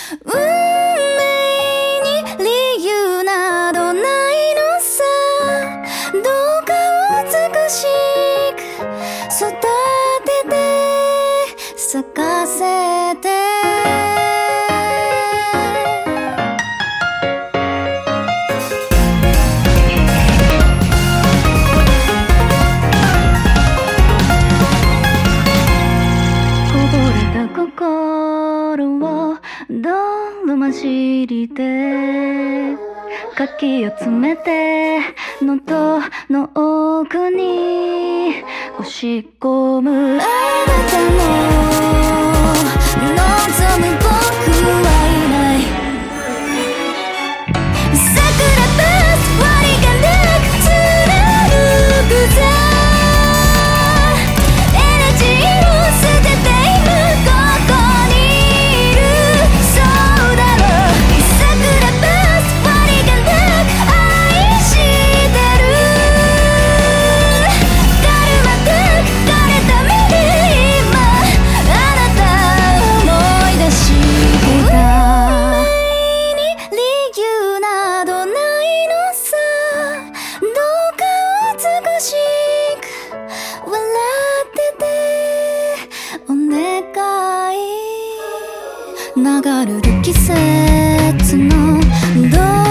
運命に理由などないのさ。どうか美しく育てて咲かせて。心を泥混じりでかき集めて喉の奥に押し込むあなたの望む僕はいない。桜バス割りがなく貫くぜ。エナジーを捨てて今ここにいる。そうだろう。桜バス割りがなく愛してる。カルマく枯れた目で今あなた思い出してた。運命に理由などないのさ。どうか美しく笑っててお願い。流れる季節の